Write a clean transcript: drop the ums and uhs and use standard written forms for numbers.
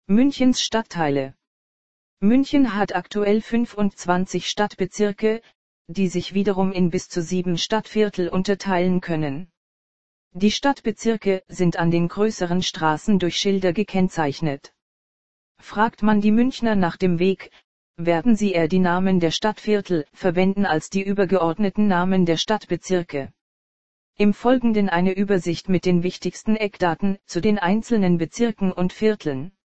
Münchens Stadtteile. München hat aktuell 25 Stadtbezirke, die sich wiederum in bis zu 7 Stadtviertel unterteilen können. Die Stadtbezirke sind an den größeren Straßen durch Schilder gekennzeichnet. Fragt man die Münchner nach dem Weg, werden sie eher die Namen der Stadtviertel verwenden als die übergeordneten Namen der Stadtbezirke. Im Folgenden eine Übersicht mit den wichtigsten Eckdaten zu den einzelnen Bezirken und Vierteln.